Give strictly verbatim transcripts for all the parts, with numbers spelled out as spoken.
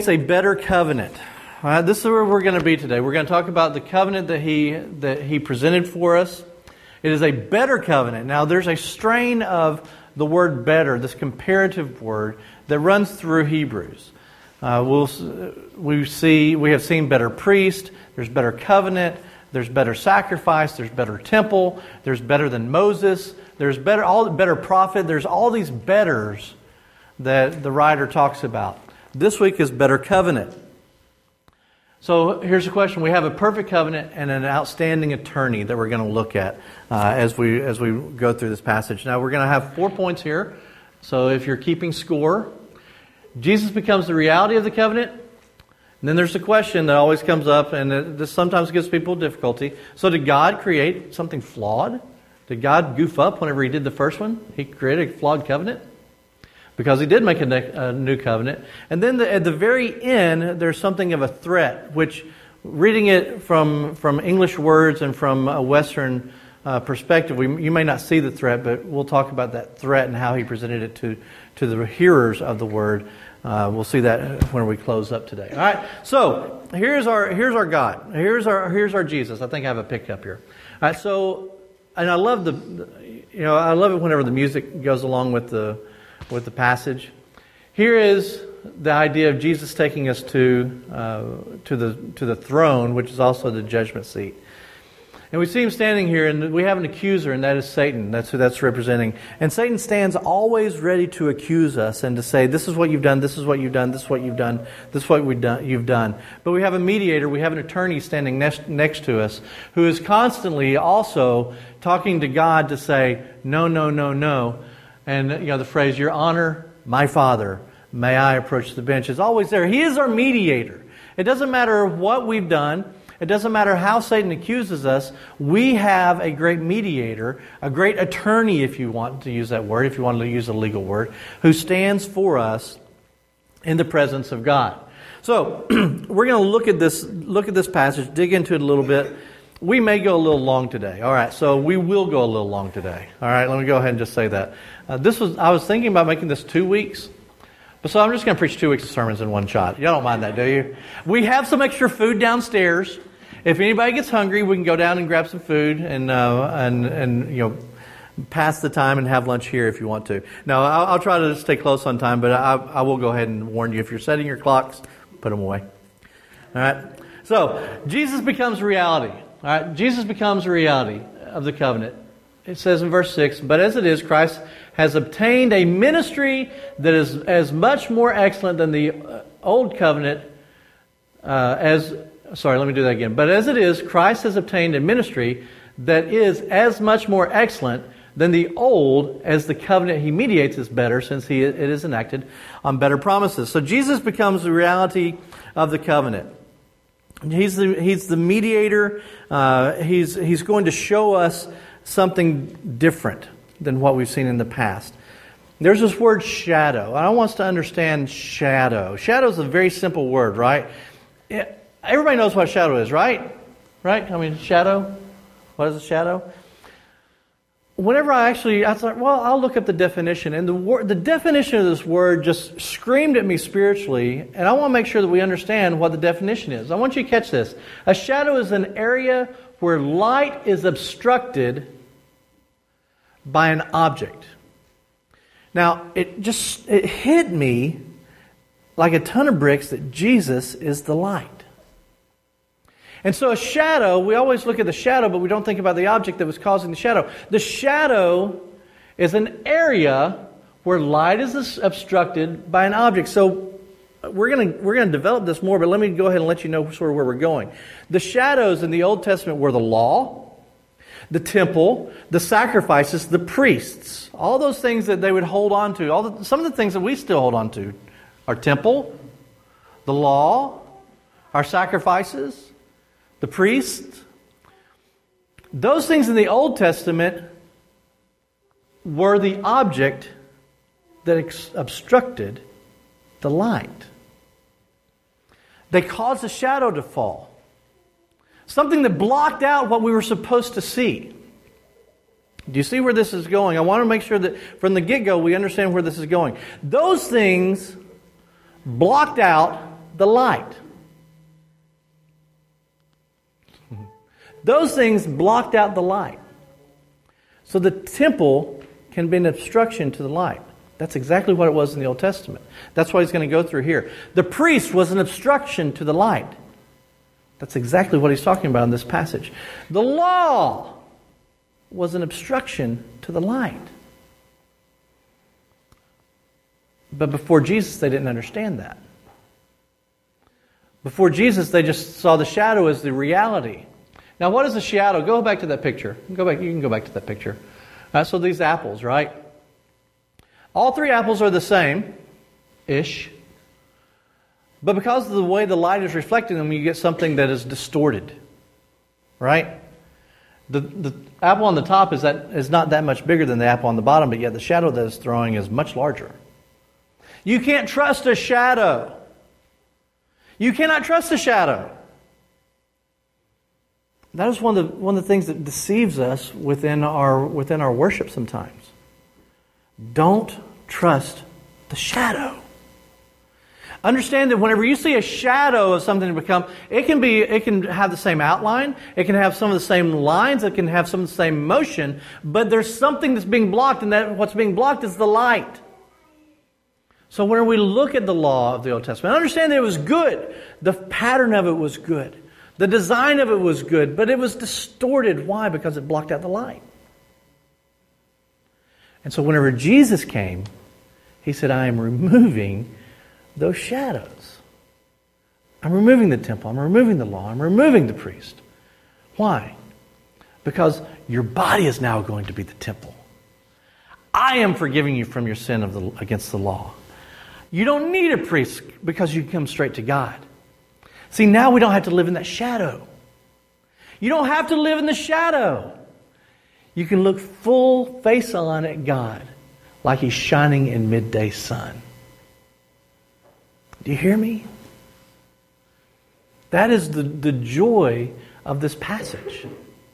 It's a better covenant. All right, this is where we're going to be today. We're going to talk about the covenant that he that he presented for us. It is a better covenant. Now, there's a strain of the word better, this comparative word, that runs through Hebrews. Uh, we'll we see we have seen better priest. There's better covenant. There's better sacrifice. There's better temple. There's better than Moses. There's better all better prophet. There's all these betters that the writer talks about. This week is better covenant. So here's the question. We have a perfect covenant and an outstanding attorney that we're going to look at uh, as we as we go through this passage. Now we're going to have four points here. So if you're keeping score, Jesus becomes the reality of the covenant. And then there's the question that always comes up, and it, this sometimes gives people difficulty. So did God create something flawed? Did God goof up whenever He did the first one? He created a flawed covenant? Because He did make a, ne- a new covenant. And then the, at the very end, there's something of a threat, which, reading it from, from English words and from a Western uh, perspective, we, you may not see the threat, but we'll talk about that threat and how He presented it to, to the hearers of the Word. Uh, we'll see that when we close up today. All right. So here's our here's our God. Here's our here's our Jesus. I think I have a pickup here. All right. So, and I love the, you know, I love it whenever the music goes along with the with the passage. Here is the idea of Jesus taking us to uh, to the to the throne, which is also the judgment seat. And we see Him standing here, and we have an accuser, and that is Satan. That's who that's representing. And Satan stands always ready to accuse us and to say, this is what you've done, this is what you've done, this is what you've done, this is what we've done, you've done. But we have a mediator, we have an attorney standing next, next to us who is constantly also talking to God to say, no, no, no, no. And, you know, the phrase, Your Honor, my Father, may I approach the bench, is always there. He is our mediator. It doesn't matter what we've done. It doesn't matter how Satan accuses us. We have a great mediator, a great attorney, if you want to use that word, if you want to use a legal word, who stands for us in the presence of God. So we're going to look at this, look at this passage, dig into it a little bit. We may go a little long today. All right, so we will go a little long today. All right, let me go ahead and just say that. Uh, this was I was thinking about making this two weeks. But so I'm just going to preach two weeks of sermons in one shot. Y'all don't mind that, do you? We have some extra food downstairs. If anybody gets hungry, we can go down and grab some food and uh, and and you know pass the time and have lunch here if you want to. No, I'll, I'll try to stay close on time, but I, I will go ahead and warn you. If you're setting your clocks, put them away. All right. So Jesus becomes reality. All right. Jesus becomes a reality of the covenant. It says in verse six, but as it is, Christ has obtained a ministry that is as much more excellent than the uh, old covenant uh, as... Sorry, let me do that again. But as it is, Christ has obtained a ministry that is as much more excellent than the old, as the covenant He mediates is better, since he, it is enacted on better promises. So Jesus becomes the reality of the covenant. He's the, he's the mediator. Uh, he's, he's going to show us something different than what we've seen in the past. There's this word shadow. I want us to understand shadow. Shadow is a very simple word, right? It, Everybody knows what a shadow is, right? Right? I mean, shadow. What is a shadow? Whenever I actually, I thought, well, I'll look up the definition. And the word, the definition of this word just screamed at me spiritually. And I want to make sure that we understand what the definition is. I want you to catch this. A shadow is an area where light is obstructed by an object. Now, it just, it hit me like a ton of bricks that Jesus is the light. And so a shadow, we always look at the shadow, but we don't think about the object that was causing the shadow. The shadow is an area where light is obstructed by an object. So we're going to we're going to develop this more, but let me go ahead and let you know sort of where we're going. The shadows in the Old Testament were the law, the temple, the sacrifices, the priests. All those things that they would hold on to. All the, some of the things that we still hold on to. Our temple, the law, our sacrifices, the priests. Those things in the Old Testament were the object that ex- obstructed the light. They caused a shadow to fall. Something that blocked out what we were supposed to see. Do you see where this is going? I want to make sure that from the get-go we understand where this is going. Those things blocked out the light. Those things blocked out the light. So the temple can be an obstruction to the light. That's exactly what it was in the Old Testament. That's what he's going to go through here. The priest was an obstruction to the light. That's exactly what he's talking about in this passage. The law was an obstruction to the light. But before Jesus, they didn't understand that. Before Jesus, they just saw the shadow as the reality. Now, what is a shadow? Go back to that picture. Go back. You can go back to that picture. Uh, so these apples, right? All three apples are the same-ish. But because of the way the light is reflecting them, you get something that is distorted. Right? The, the apple on the top is, that, is not that much bigger than the apple on the bottom, but yet the shadow that it's throwing is much larger. You can't trust a shadow. You cannot trust a shadow. That is one of the one of the things that deceives us within our within our worship sometimes. Don't trust the shadow. Understand that whenever you see a shadow of something to become, it can be it can have the same outline, it can have some of the same lines, it can have some of the same motion, but there's something that's being blocked, and that what's being blocked is the light. So when we look at the law of the Old Testament, understand that it was good. The pattern of it was good. The design of it was good, but it was distorted. Why? Because it blocked out the light. And so whenever Jesus came, He said, I am removing those shadows. I'm removing the temple. I'm removing the law. I'm removing the priest. Why? Because your body is now going to be the temple. I am forgiving you from your sin of the, against the law. You don't need a priest because you come straight to God. See, now we don't have to live in that shadow. You don't have to live in the shadow. You can look full face on at God like He's shining in midday sun. Do you hear me? That is the, the joy of this passage.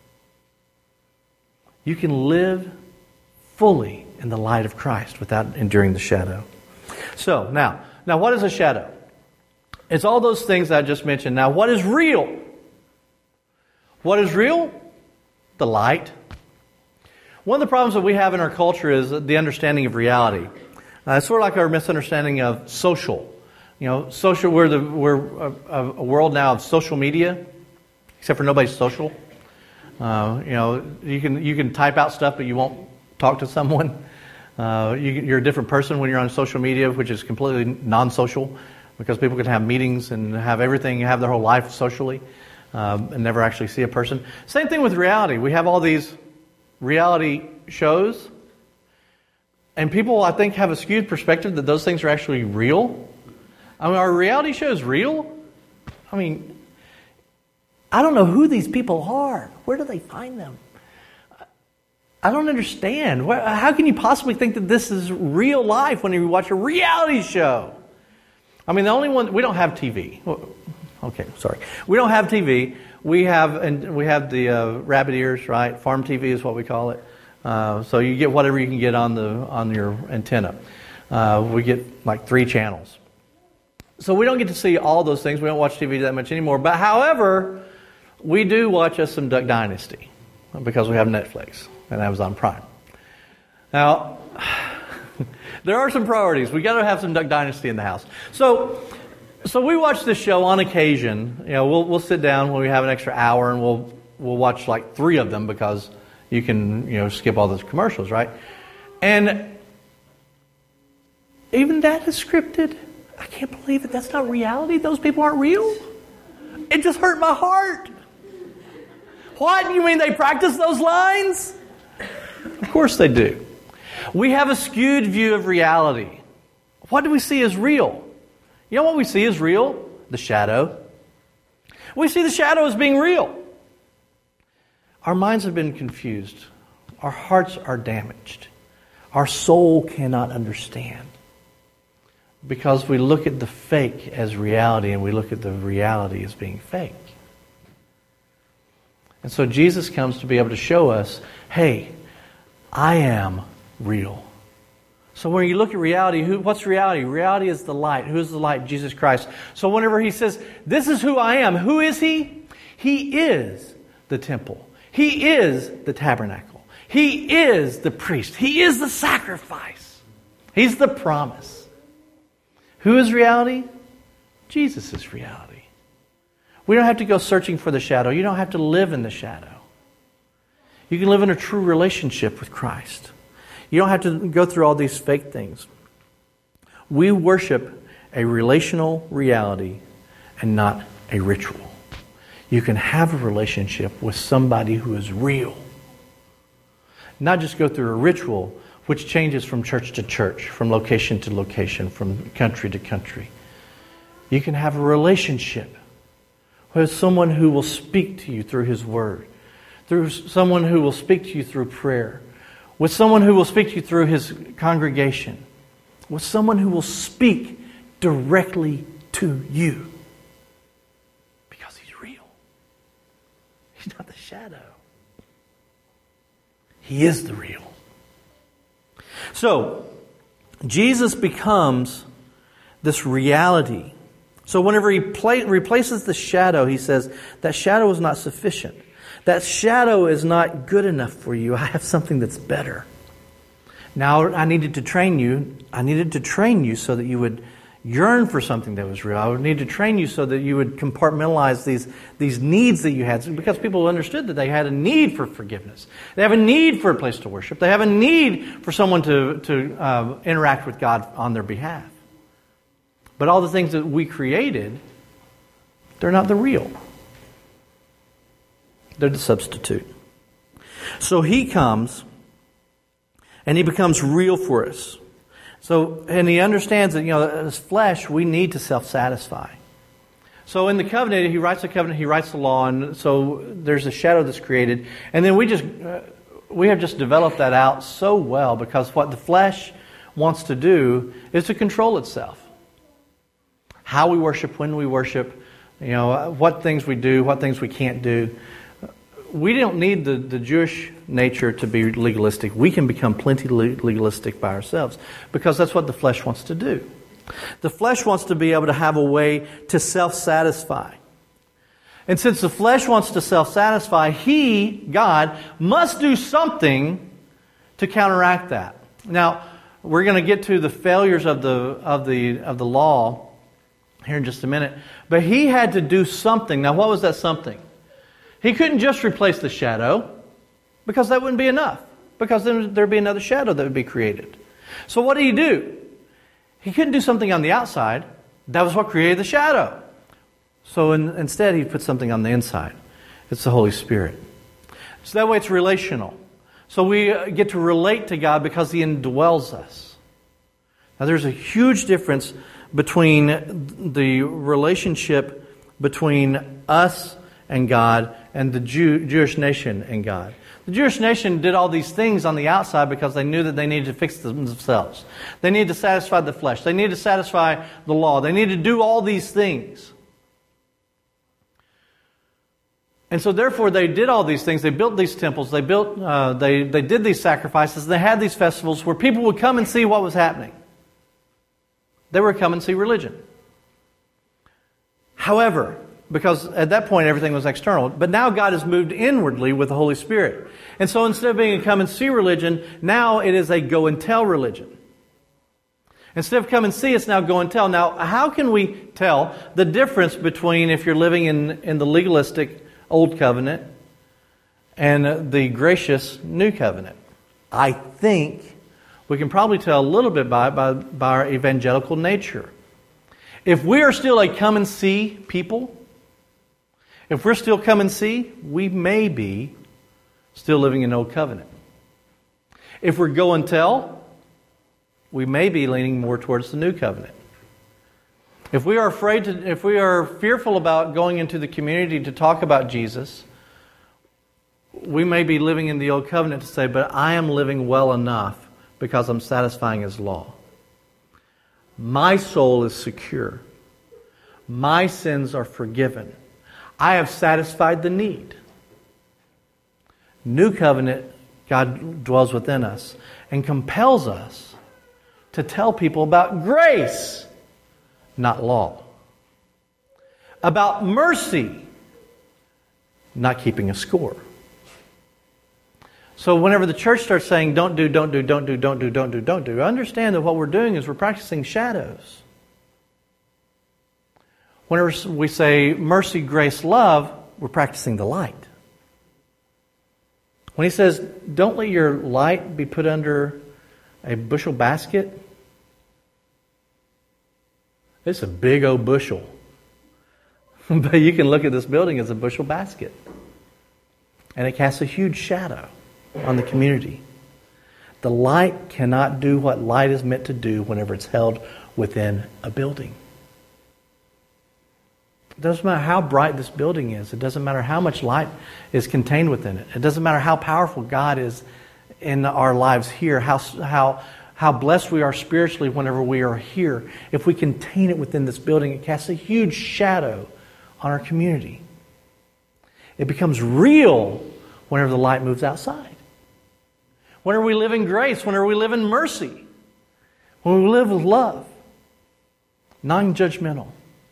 You can live fully in the light of Christ without enduring the shadow. So, now, now what is a shadow? It's all those things I just mentioned. Now, what is real? What is real? The light. One of the problems that we have in our culture is the understanding of reality. Uh, it's sort of like our misunderstanding of social. You know, social. We're the we're a, a world now of social media, except for nobody's social. Uh, you know, you can you can type out stuff, but you won't talk to someone. Uh, you, you're a different person when you're on social media, which is completely non-social, because people can have meetings and have everything, have their whole life socially, um, and never actually see a person. Same thing with reality. We have all these reality shows, and people, I think, have a skewed perspective that those things are actually real. I mean, are reality shows real? I mean, I don't know who these people are. Where do they find them? I don't understand. How can you possibly think that this is real life when you watch a reality show? I mean, the only one, we don't have T V. Okay, sorry. We don't have T V. We have and we have the uh, rabbit ears, right? Farm T V is what we call it. Uh, so you get whatever you can get on the on your antenna. Uh, we get like three channels. So we don't get to see all those things. We don't watch T V that much anymore. But however, we do watch us some Duck Dynasty because we have Netflix and Amazon Prime. Now, there are some priorities. We got to have some Duck Dynasty in the house. So, so we watch this show on occasion. You know, we'll we'll sit down when we have an extra hour and we'll we'll watch like three of them because you can you know skip all those commercials, right? And even that is scripted. I can't believe it. That's not reality. Those people aren't real. It just hurt my heart. What? You mean they practice those lines? Of course they do. We have a skewed view of reality. What do we see as real? You know what we see as real? The shadow. We see the shadow as being real. Our minds have been confused. Our hearts are damaged. Our soul cannot understand. Because we look at the fake as reality and we look at the reality as being fake. And so Jesus comes to be able to show us, hey, I am real. So when you look at reality, who, what's reality? Reality is the light. Who is the light? Jesus Christ. So whenever he says, this is who I am, who is he? He is the temple. He is the tabernacle. He is the priest. He is the sacrifice. He's the promise. Who is reality? Jesus is reality. We don't have to go searching for the shadow. You don't have to live in the shadow. You can live in a true relationship with Christ. You don't have to go through all these fake things. We worship a relational reality and not a ritual. You can have a relationship with somebody who is real. Not just go through a ritual which changes from church to church, from location to location, from country to country. You can have a relationship with someone who will speak to you through His Word, through someone who will speak to you through prayer, with someone who will speak to you through His congregation, with someone who will speak directly to you. Because He's real. He's not the shadow. He is the real. So, Jesus becomes this reality. So whenever He pla- replaces the shadow, He says, that shadow is not sufficient. That shadow is not good enough for you. I have something that's better. Now I needed to train you. I needed to train you so that you would yearn for something that was real. I would need to train you so that you would compartmentalize these, these needs that you had. Because people understood that they had a need for forgiveness. They have a need for a place to worship. They have a need for someone to, to uh, interact with God on their behalf. But all the things that we created, they're not the real. They're the substitute. So He comes and He becomes real for us. So, and He understands that, you know, as flesh, we need to self-satisfy. So in the covenant, He writes the covenant, He writes the law, and so there's a shadow that's created. And then we just, uh, we have just developed that out so well, because what the flesh wants to do is to control itself. How we worship, when we worship, you know, what things we do, what things we can't do. We don't need the, the Jewish nature to be legalistic. We can become plenty legalistic by ourselves, because that's what the flesh wants to do. The flesh wants to be able to have a way to self-satisfy. And since the flesh wants to self-satisfy, He, God, must do something to counteract that. Now, we're going to get to the failures of the of the of the law here in just a minute. But He had to do something. Now, what was that something? He couldn't just replace the shadow, because that wouldn't be enough. Because then there'd be another shadow that would be created. So what did He do? He couldn't do something on the outside. That was what created the shadow. So in, instead, He put something on the inside. It's the Holy Spirit. So that way it's relational. So we get to relate to God because He indwells us. Now there's a huge difference between the relationship between us and God and the Jew, Jewish nation and God. The Jewish nation did all these things on the outside because they knew that they needed to fix themselves. They needed to satisfy the flesh. They needed to satisfy the law. They needed to do all these things. And so therefore they did all these things. They built these temples. They built. Uh, they, they did these sacrifices. They had these festivals where people would come and see what was happening. They were come and see religion. However, because at that point everything was external. But now God has moved inwardly with the Holy Spirit. And so instead of being a come and see religion, now it is a go and tell religion. Instead of come and see, it's now go and tell. Now, how can we tell the difference between if you're living in, in the legalistic Old Covenant and the gracious New Covenant? I think we can probably tell a little bit by, by, by our evangelical nature. If we are still a come and see people, if we're still come and see, we may be still living in Old Covenant. If we're go and tell, we may be leaning more towards the New Covenant. If we are afraid to, if we are fearful about going into the community to talk about Jesus, we may be living in the Old Covenant to say, but I am living well enough because I'm satisfying His law. My soul is secure. My sins are forgiven. I have satisfied the need. New Covenant, God dwells within us and compels us to tell people about grace, not law. About mercy, not keeping a score. So whenever the church starts saying, don't do, don't do, don't do, don't do, don't do, don't do, understand that what we're doing is we're practicing shadows. Whenever we say mercy, grace, love, we're practicing the light. When he says, don't let your light be put under a bushel basket, it's a big old bushel. But you can look at this building as a bushel basket. And it casts a huge shadow on the community. The light cannot do what light is meant to do whenever it's held within a building. It doesn't matter how bright this building is. It doesn't matter how much light is contained within it. It doesn't matter how powerful God is in our lives here, how, how, how blessed we are spiritually whenever we are here. If we contain it within this building, it casts a huge shadow on our community. It becomes real whenever the light moves outside. Whenever we live in grace, whenever we live in mercy, when we live with love, non-judgmental.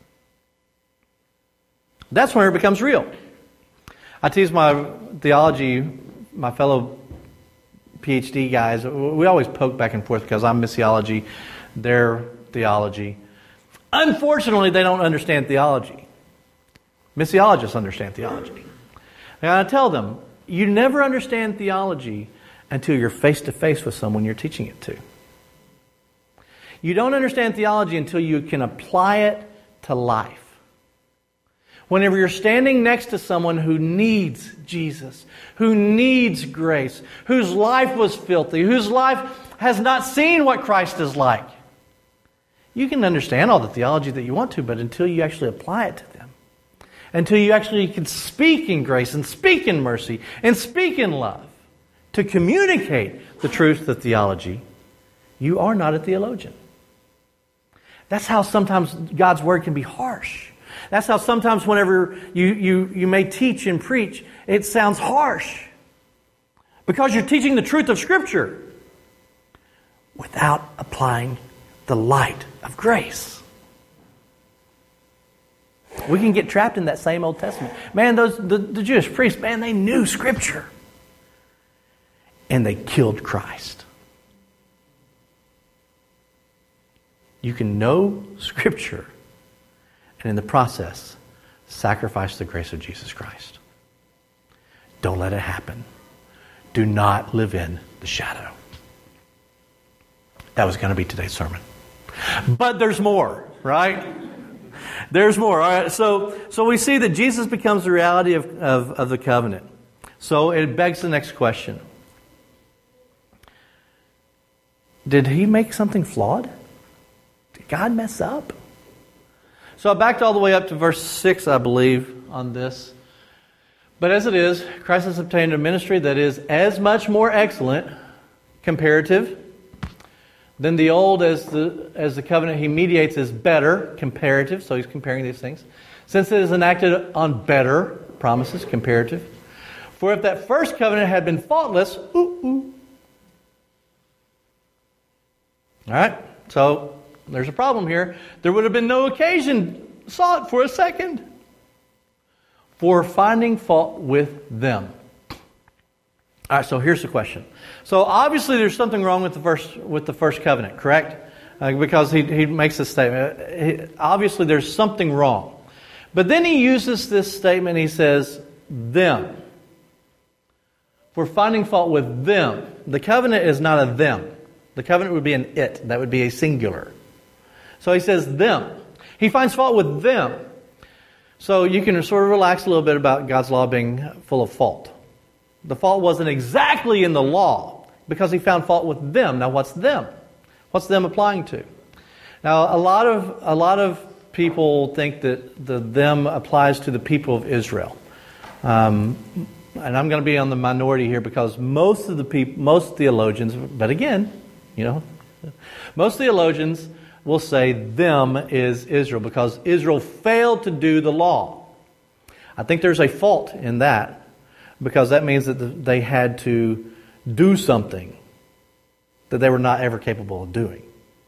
That's when it becomes real. I tease my theology, my fellow PhD guys, we always poke back and forth because I'm missiology, they're theology. Unfortunately, they don't understand theology. Missiologists understand theology. And I tell them, you never understand theology until you're face to face with someone you're teaching it to. You don't understand theology until you can apply it to life. Whenever you're standing next to someone who needs Jesus, who needs grace, whose life was filthy, whose life has not seen what Christ is like, you can understand all the theology that you want to, but until you actually apply it to them, until you actually can speak in grace and speak in mercy and speak in love to communicate the truth of theology, you are not a theologian. That's how sometimes God's Word can be harsh. That's how sometimes whenever you, you, you may teach and preach, it sounds harsh. Because you're teaching the truth of Scripture without applying the light of grace. We can get trapped in that same Old Testament. Man, those the, the Jewish priests, man, they knew Scripture. And they killed Christ. You can know Scripture and in the process, sacrifice the grace of Jesus Christ. Don't let it happen. Do not live in the shadow. That was going to be today's sermon. But there's more, right? There's more. All right. So, so we see that Jesus becomes the reality of, of, of the covenant. So it begs the next question. Did he make something flawed? Did God mess up? So I backed all the way up to verse six, I believe, on this. But as it is, Christ has obtained a ministry that is as much more excellent, comparative, than the old as the as the covenant he mediates is better, comparative. So he's comparing these things. Since it is enacted on better promises, comparative. For if that first covenant had been faultless, ooh, ooh. All right, so there's a problem here. There would have been no occasion sought for a second for finding fault with them. All right, so here's the question. So obviously there's something wrong with the first with the first covenant, correct? Uh, because he he makes this statement. He, obviously there's something wrong. But then he uses this statement, he says, them. For finding fault with them. The covenant is not a them. The covenant would be an it. That would be a singular. So he says them. He finds fault with them. So you can sort of relax a little bit about God's law being full of fault. The fault wasn't exactly in the law because he found fault with them. Now what's them? What's them applying to? Now a lot of a lot of people think that the them applies to the people of Israel. Um, and I'm going to be on the minority here because most of the people, most theologians, but again, you know, most theologians will say them is Israel because Israel failed to do the law. I think there's a fault in that because that means that they had to do something that they were not ever capable of doing.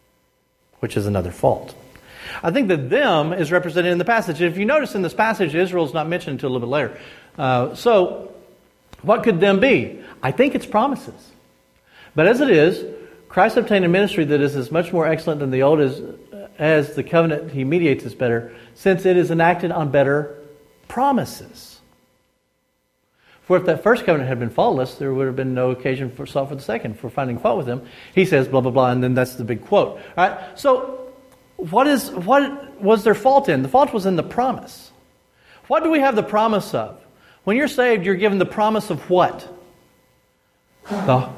which is another fault. I think that them is represented in the passage. If you notice in this passage, Israel is not mentioned until a little bit later. Uh, so, what could them be? I think it's promises. But as it is, Christ obtained a ministry that is as much more excellent than the old as, as the covenant he mediates is better, since it is enacted on better promises. For if that first covenant had been faultless, there would have been no occasion for for the second, for finding fault with him. He says, blah, blah, blah, and then that's the big quote. All right? So, what is what was their fault in? The fault was in the promise. What do we have the promise of? When you're saved, you're given the promise of what? The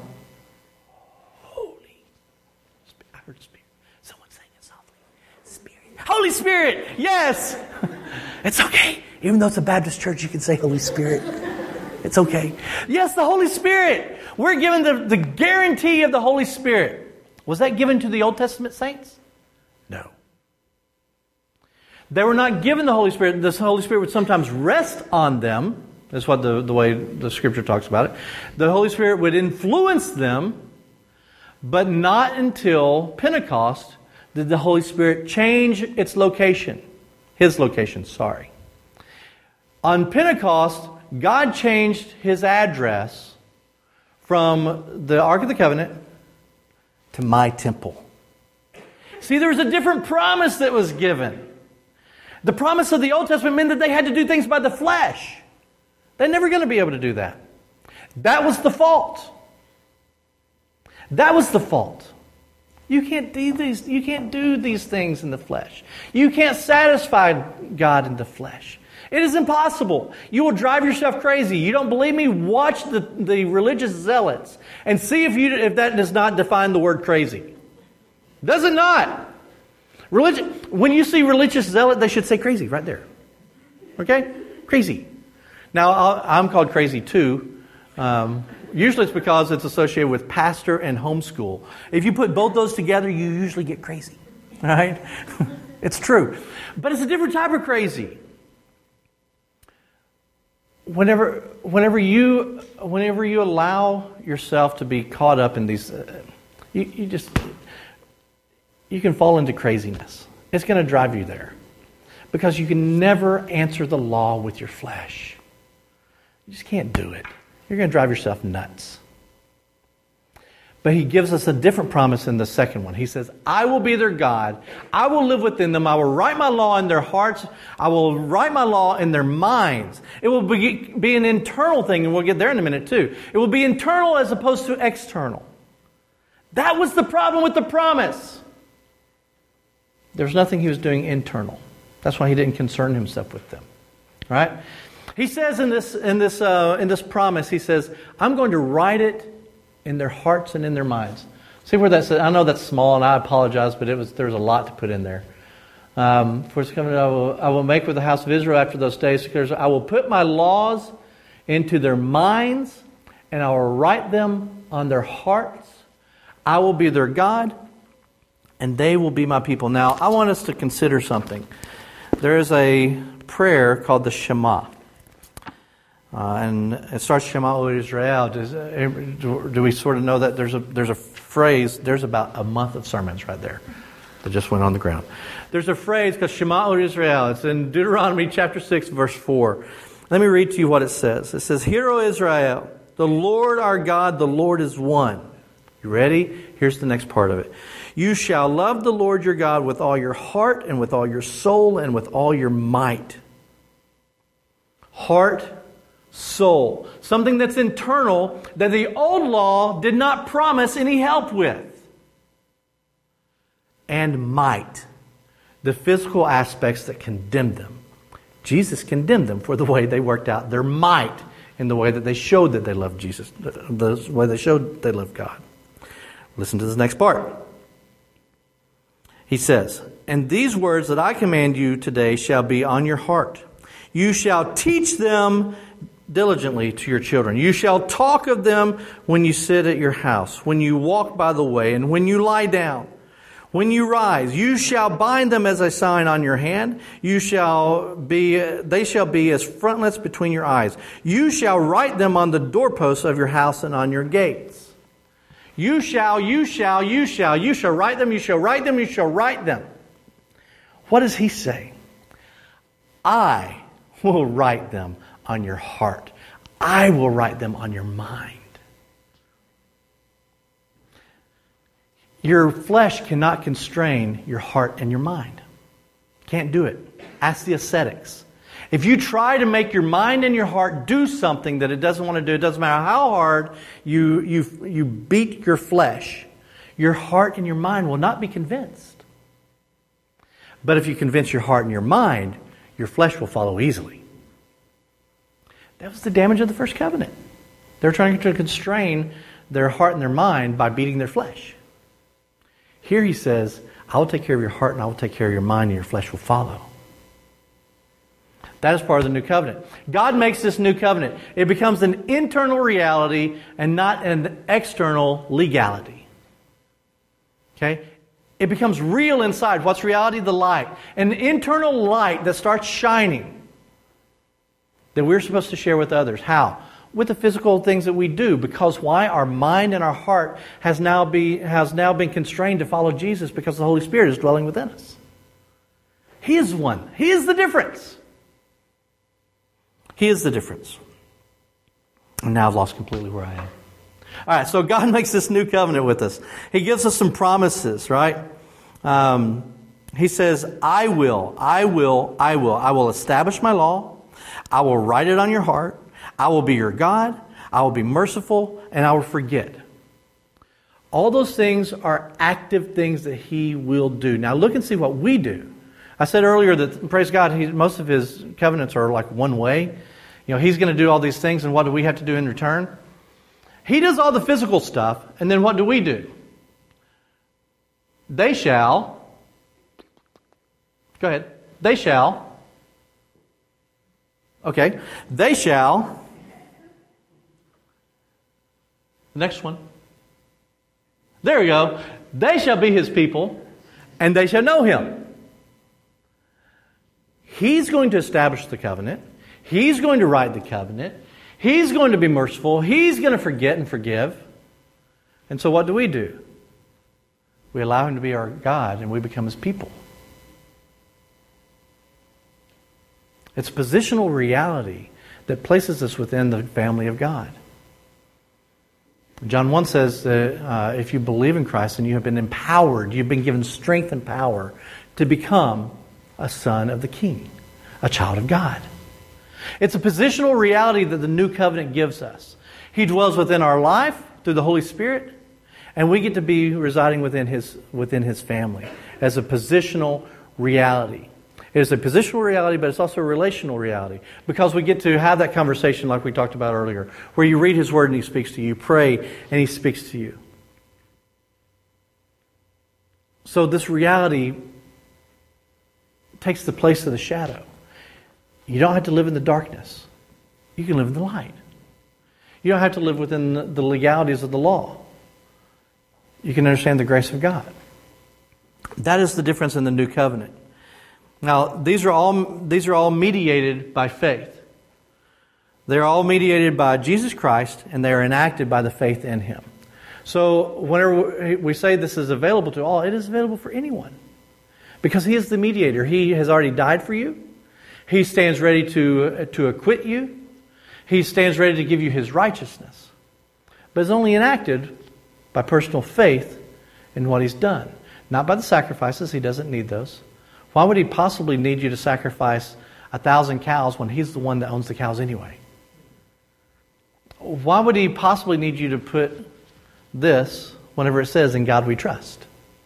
Holy Spirit. I heard Spirit. Someone saying it softly. Spirit. Holy Spirit! Yes! It's okay. Even though it's a Baptist church, you can say Holy Spirit. It's okay. Yes, the Holy Spirit. We're given the, the guarantee of the Holy Spirit. Was that given to the Old Testament saints? No. They were not given the Holy Spirit. The Holy Spirit would sometimes rest on them. That's what the, the way the Scripture talks about it. The Holy Spirit would influence them, but not until Pentecost did the Holy Spirit change its location. His location, sorry. On Pentecost, God changed His address from the Ark of the Covenant to my temple. See, there was a different promise that was given. The promise of the Old Testament meant that they had to do things by the flesh. They're never going to be able to do that. That was the fault. That was the fault. You can't do these, you can't do these things in the flesh. You can't satisfy God in the flesh. It is impossible. You will drive yourself crazy. You don't believe me? Watch the, the religious zealots and see if you if that does not define the word crazy. Does it not? Religion. When you see religious zealot, they should say crazy right there. Okay? Crazy. Now, I'll, I'm called crazy too. Um, usually it's because it's associated with pastor and homeschool. If you put both those together, you usually get crazy. Right? It's true. But it's a different type of crazy. Whenever, whenever you, whenever you allow yourself to be caught up in these, uh, you, you just, you can fall into craziness. It's going to drive you there, because you can never answer the law with your flesh. You just can't do it. You're going to drive yourself nuts. But He gives us a different promise in the second one. He says, I will be their God. I will live within them. I will write my law in their hearts. I will write my law in their minds. It will be, be an internal thing, and we'll get there in a minute too. It will be internal as opposed to external. That was the problem with the promise. There's nothing He was doing internal. That's why He didn't concern Himself with them. Right? He says in this, in this, uh, in this promise, He says, I'm going to write it in their hearts and in their minds. See where that says? I know that's small, and I apologize, but it was there was a lot to put in there. Um, for it's coming, I will, I will make with the house of Israel after those days. Because I will put my laws into their minds, and I will write them on their hearts. I will be their God, and they will be my people. Now, I want us to consider something. There is a prayer called the Shema. Uh, and it starts Shema O Israel. Does, uh, do we sort of know that there's a there's a phrase? There's about a month of sermons right there that just went on the ground. There's a phrase called Shema O Israel. It's in Deuteronomy chapter six, verse four. Let me read to you what it says. It says, "Hear, O Israel, the Lord our God, the Lord is one." You ready? Here's the next part of it. "You shall love the Lord your God with all your heart and with all your soul and with all your might." Heart, soul. Something that's internal that the old law did not promise any help with. And might. The physical aspects that condemned them. Jesus condemned them for the way they worked out their might in the way that they showed that they loved Jesus. The way they showed they loved God. Listen to this next part. He says, "And these words that I command you today shall be on your heart. You shall teach them diligently to your children. You shall talk of them when you sit at your house, when you walk by the way, and when you lie down. When you rise, you shall bind them as a sign on your hand. You shall be, they shall be as frontlets between your eyes. You shall write them on the doorposts of your house and on your gates." You shall, you shall, you shall, you shall write them, you shall write them, you shall write them. What does he say? I will write them on your heart. I will write them on your mind. Your flesh cannot constrain your heart and your mind. Can't do it. Ask the ascetics. If you try to make your mind and your heart do something that it doesn't want to do, it doesn't matter how hard you, you, you beat your flesh, your heart and your mind will not be convinced. But if you convince your heart and your mind, your flesh will follow easily. That was the damage of the first covenant. They're trying to constrain their heart and their mind by beating their flesh. Here he says, I will take care of your heart and I will take care of your mind and your flesh will follow. That is part of the new covenant. God makes this new covenant. It becomes an internal reality and not an external legality. Okay? It becomes real inside. What's reality? The light. An internal light that starts shining that we're supposed to share with others. How? With the physical things that we do. Because why? Our mind and our heart has now, be, has now been constrained to follow Jesus because the Holy Spirit is dwelling within us. He is one. He is the difference. He is the difference. And now I've lost completely where I am. All right, so God makes this new covenant with us. He gives us some promises, right? Um, he says, I will, I will, I will. I will establish my law. I will write it on your heart. I will be your God. I will be merciful, and I will forget. All those things are active things that He will do. Now look and see what we do. I said earlier that, praise God, he, most of His covenants are like one way. You know, He's going to do all these things, and what do we have to do in return? He does all the physical stuff, and then what do we do? They shall, go ahead, they shall, okay, they shall, the next one, there we go, they shall be His people, and they shall know Him. He's going to establish the covenant. He's going to write the covenant. He's going to be merciful. He's going to forget and forgive. And so what do we do? We allow Him to be our God and we become His people. It's a positional reality that places us within the family of God. John one says that uh, if you believe in Christ and you have been empowered, you've been given strength and power to become a son of the King, a child of God. It's a positional reality that the new covenant gives us. He dwells within our life through the Holy Spirit, and we get to be residing within His within His family as a positional reality. It is a positional reality, but it's also a relational reality because we get to have that conversation like we talked about earlier, where you read His Word and He speaks to you, pray and He speaks to you. So this reality takes the place of the shadow. You don't have to live in the darkness. You can live in the light. You don't have to live within the legalities of the law. You can understand the grace of God. That is the difference in the new covenant. Now, these are all these are all mediated by faith. They're all mediated by Jesus Christ, and they are enacted by the faith in Him. So whenever we say this is available to all, it is available for anyone. Because He is the mediator. He has already died for you. He stands ready to, to acquit you. He stands ready to give you His righteousness. But it's only enacted by personal faith in what He's done. Not by the sacrifices. He doesn't need those. Why would He possibly need you to sacrifice a thousand cows when He's the one that owns the cows anyway? Why would He possibly need you to put this whenever it says, "In God we trust"?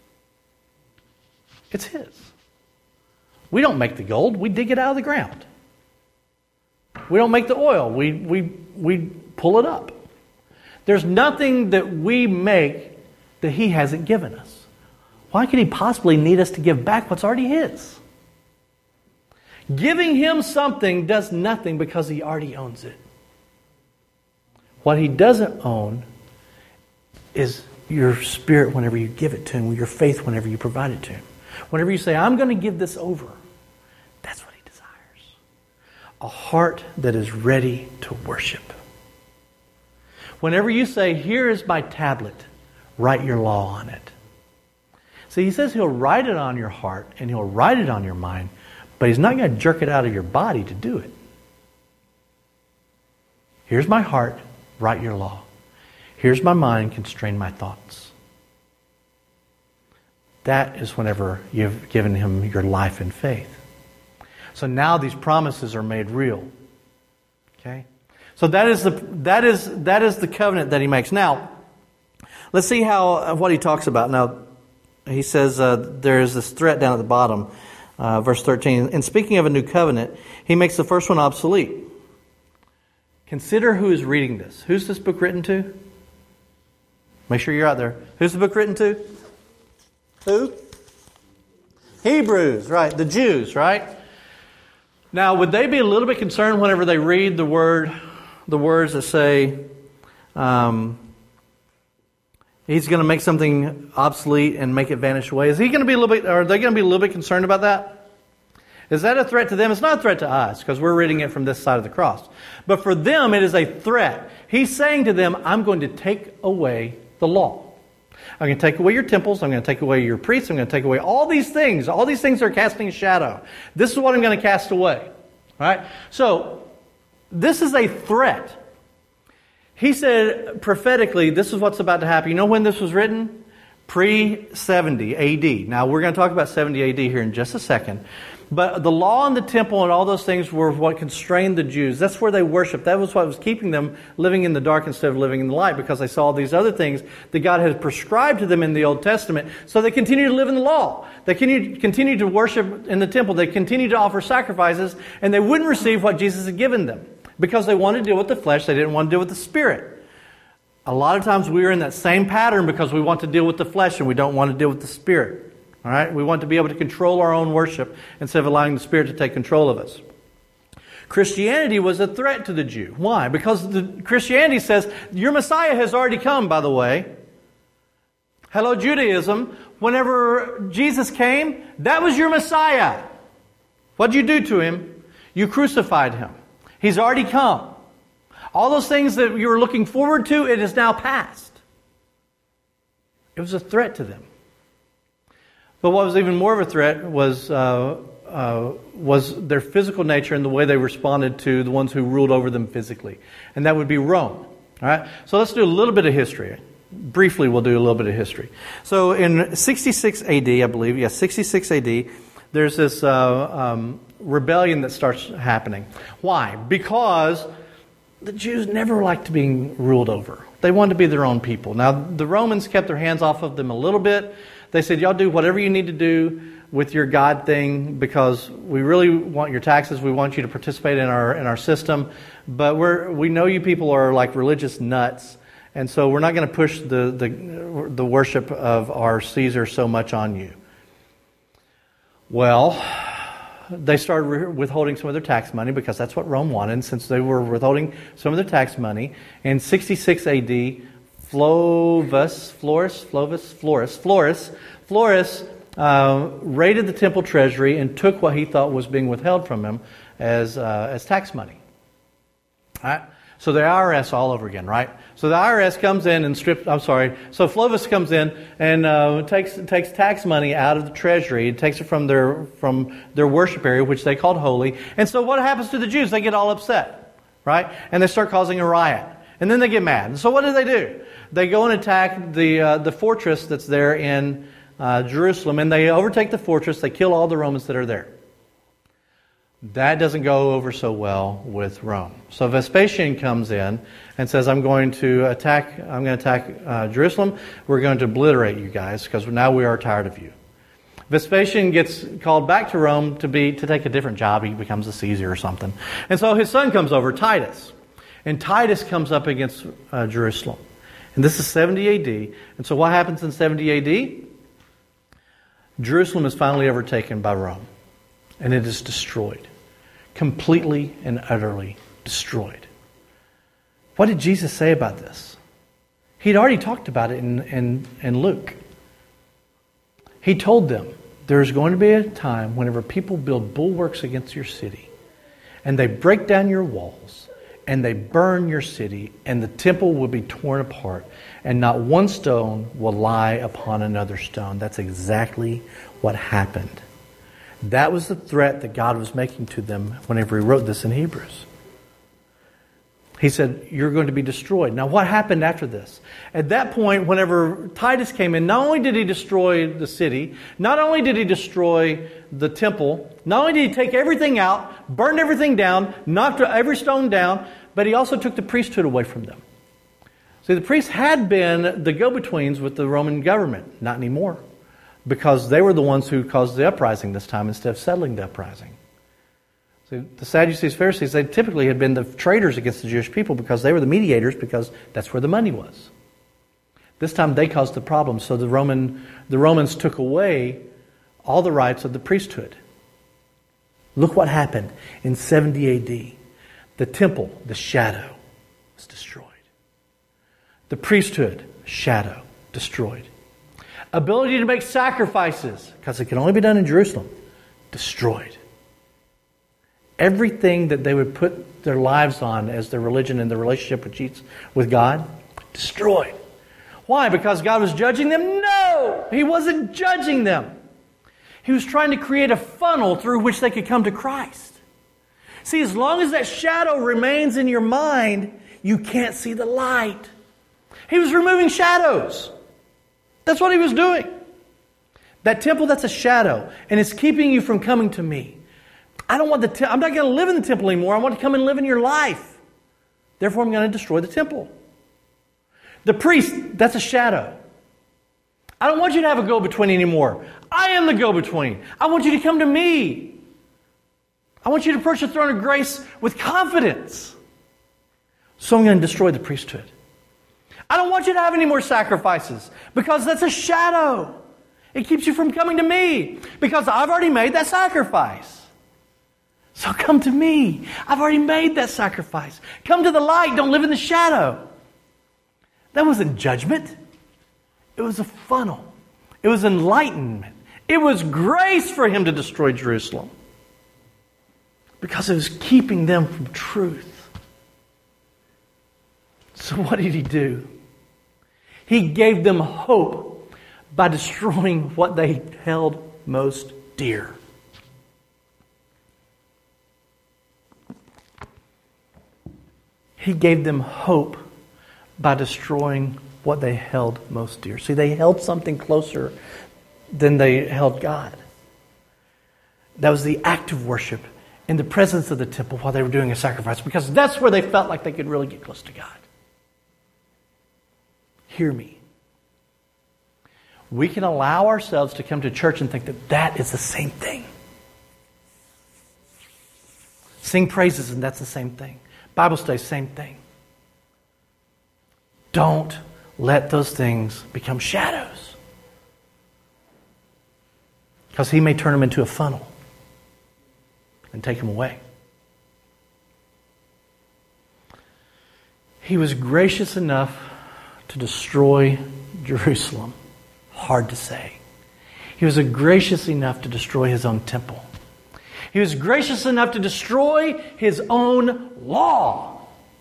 It's His. We don't make the gold. We dig it out of the ground. We don't make the oil. We, we, we pull it up. There's nothing that we make that He hasn't given us. Why could He possibly need us to give back what's already His? Giving Him something does nothing because He already owns it. What He doesn't own is your spirit whenever you give it to Him, your faith whenever you provide it to Him. Whenever you say, I'm going to give this over, that's what He desires. A heart that is ready to worship. Whenever you say, here is my tablet, write your law on it. See, he says he'll write it on your heart and he'll write it on your mind, but he's not going to jerk it out of your body to do it. Here's my heart, write your law. Here's my mind, constrain my thoughts. That is whenever you've given him your life in faith. So now these promises are made real. Okay? So that is the that is that is the covenant that he makes. Now, let's see how what he talks about. Now, he says uh, there is this threat down at the bottom, uh, verse thirteen. And speaking of a new covenant, he makes the first one obsolete. Consider who is reading this. Who's this book written to? Make sure you're out there. Who's the book written to? Who? Hebrews, right? The Jews, right? Now, would they be a little bit concerned whenever they read the word, the words that say, um, he's going to make something obsolete and make it vanish away? Is he going to be a little bit? Are they going to be a little bit concerned about that? Is that a threat to them? It's not a threat to us because we're reading it from this side of the cross. But for them, it is a threat. He's saying to them, "I'm going to take away the law. I'm going to take away your temples. I'm going to take away your priests. I'm going to take away all these things. All these things are casting a shadow. This is what I'm going to cast away." All right? So, this is a threat. He said prophetically, this is what's about to happen. You know when this was written? pre seventy A D. Now, we're going to talk about seventy A D here in just a second. But the law and the temple and all those things were what constrained the Jews. That's where they worshiped. That was what was keeping them living in the dark instead of living in the light, because they saw these other things that God had prescribed to them in the Old Testament. So they continued to live in the law. They continued, continued to worship in the temple. They continued to offer sacrifices, and they wouldn't receive what Jesus had given them because they wanted to deal with the flesh. They didn't want to deal with the Spirit. A lot of times we are in that same pattern because we want to deal with the flesh and we don't want to deal with the Spirit. All right? We want to be able to control our own worship instead of allowing the Spirit to take control of us. Christianity was a threat to the Jew. Why? Because the Christianity says, your Messiah has already come, by the way. Hello, Judaism. Whenever Jesus came, that was your Messiah. What did you do to him? You crucified him. He's already come. All those things that you were looking forward to, it is now past. It was a threat to them. But what was even more of a threat was uh, uh, was their physical nature and the way they responded to the ones who ruled over them physically. And that would be Rome. All right. So let's do a little bit of history. Briefly, we'll do a little bit of history. So in sixty-six A D, I believe, yes, sixty-six A D, there's this uh, um, rebellion that starts happening. Why? Because the Jews never liked being ruled over. They wanted to be their own people. Now, the Romans kept their hands off of them a little bit. They said, y'all do whatever you need to do with your God thing because we really want your taxes. We want you to participate in our in our system. But we're we know you people are like religious nuts. And so we're not going to push the, the, the worship of our Caesar so much on you. Well, they started withholding some of their tax money because that's what Rome wanted. Since they were withholding some of their tax money, in sixty-six A D, Flovus, Florus, Flovus, Florus, Florus, Florus uh, raided the temple treasury and took what he thought was being withheld from him as uh, as tax money. All right? So the I R S all over again, right? So the I R S comes in and strips. I'm sorry. So Flovus comes in and uh, takes takes tax money out of the treasury. It takes it from their from their worship area, which they called holy. And so what happens to the Jews? They get all upset, right? And they start causing a riot. And then they get mad. And so what do they do? They go and attack the uh, the fortress that's there in uh, Jerusalem, and they overtake the fortress. They kill all the Romans that are there. That doesn't go over so well with Rome. So Vespasian comes in and says, I'm going to attack I'm going to attack uh, Jerusalem. We're going to obliterate you guys because now we are tired of you. Vespasian gets called back to Rome to be to take a different job. He becomes a Caesar or something. And so his son comes over, Titus. And Titus comes up against uh, Jerusalem. And this is seventy A D. And so what happens in seventy A D? Jerusalem is finally overtaken by Rome. And it is destroyed. Completely and utterly destroyed. What did Jesus say about this? He'd already talked about it in, in, in Luke. He told them, there's going to be a time whenever people build bulwarks against your city, and they break down your walls, and they burn your city, and the temple will be torn apart, and not one stone will lie upon another stone. That's exactly what happened. That was the threat that God was making to them whenever He wrote this in Hebrews. He said, you're going to be destroyed. Now, what happened after this? At that point, whenever Titus came in, not only did he destroy the city, not only did he destroy the temple, not only did he take everything out, burned everything down, knocked every stone down, but he also took the priesthood away from them. See, the priests had been the go-betweens with the Roman government. Not anymore. Because they were the ones who caused the uprising this time instead of settling the uprising. See, the Sadducees, Pharisees, they typically had been the traitors against the Jewish people because they were the mediators, because that's where the money was. This time they caused the problem, so the Roman the Romans took away all the rights of the priesthood. Look what happened in seventy A D. The temple, the shadow, was destroyed. The priesthood, shadow, destroyed. Ability to make sacrifices, because it can only be done in Jerusalem, destroyed. Everything that they would put their lives on as their religion and their relationship with Jesus, with God, destroyed. Why? Because God was judging them? No! He wasn't judging them. He was trying to create a funnel through which they could come to Christ. See, as long as that shadow remains in your mind, you can't see the light. He was removing shadows. That's what He was doing. That temple, that's a shadow, and it's keeping you from coming to me. I don't want the te- I'm not going to live in the temple anymore. I want to come and live in your life. Therefore, I'm going to destroy the temple. The priest, that's a shadow. I don't want you to have a go-between anymore. I am the go-between. I want you to come to me. I want you to approach the throne of grace with confidence. So I'm going to destroy the priesthood. I don't want you to have any more sacrifices, because that's a shadow. It keeps you from coming to me, because I've already made that sacrifice. So come to me. I've already made that sacrifice. Come to the light. Don't live in the shadow. That wasn't judgment. It was a funnel. It was enlightenment. It was grace for Him to destroy Jerusalem, because it was keeping them from truth. So what did He do? He gave them hope by destroying what they held most dear. He gave them hope by destroying what they held most dear. See, they held something closer than they held God. That was the act of worship in the presence of the temple while they were doing a sacrifice, because that's where they felt like they could really get close to God. Hear me. We can allow ourselves to come to church and think that that is the same thing. Sing praises, and that's the same thing. Bible study, same thing. Don't let those things become shadows, because He may turn them into a funnel and take them away. He was gracious enough to destroy Jerusalem. Hard to say. He was gracious enough to destroy His own temple. He was gracious enough to destroy His own law,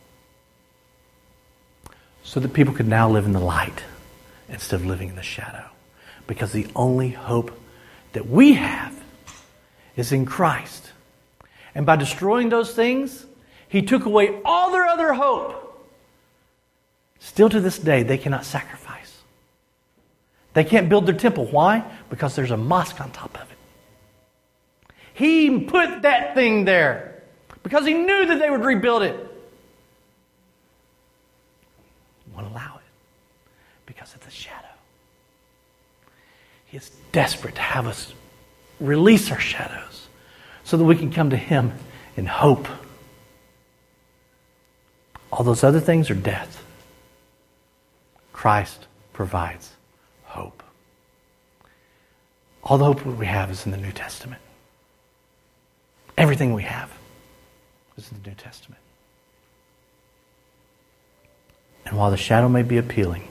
so that people could now live in the light instead of living in the shadow. Because the only hope that we have is in Christ. And by destroying those things, He took away all their other hope. Still to this day, they cannot sacrifice. They can't build their temple. Why? Because there's a mosque on top of it. He put that thing there because He knew that they would rebuild it. He won't allow it because it's a shadow. He is desperate to have us release our shadows so that we can come to Him in hope. All those other things are death. Christ provides hope. All the hope that we have is in the New Testament. Everything we have is in the New Testament. And while the shadow may be appealing,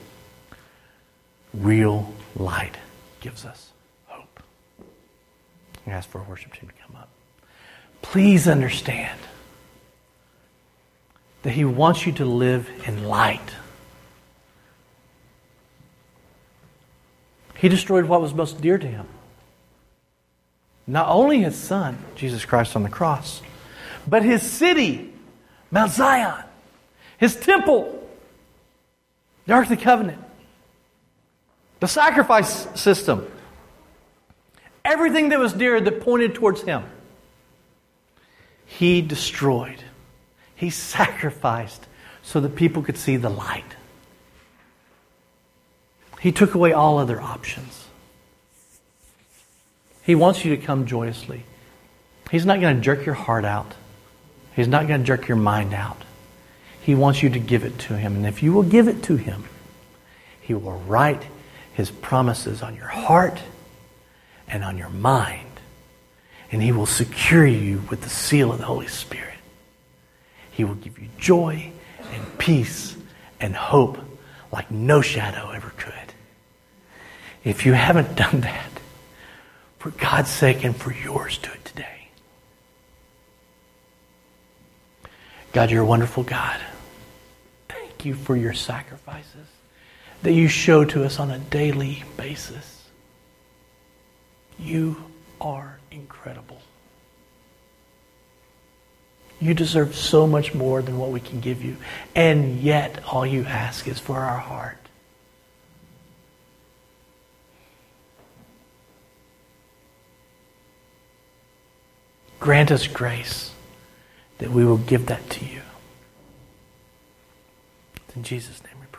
real light gives us hope. I ask for a worship team to come up. Please understand, that He wants you to live in light. He destroyed what was most dear to Him. Not only His Son, Jesus Christ on the cross, but His city, Mount Zion, His temple, the Ark of the Covenant, the sacrifice system, everything that was dear that pointed towards Him. He destroyed. He sacrificed so that people could see the light. He took away all other options. He wants you to come joyously. He's not going to jerk your heart out. He's not going to jerk your mind out. He wants you to give it to Him. And if you will give it to Him, He will write His promises on your heart and on your mind. And He will secure you with the seal of the Holy Spirit. He will give you joy and peace and hope like no shadow ever could. If you haven't done that, for God's sake and for yours, do it today. God, You're a wonderful God. Thank You for Your sacrifices that You show to us on a daily basis. You are incredible. You deserve so much more than what we can give You. And yet, all You ask is for our heart. Grant us grace that we will give that to You. In Jesus' name we pray.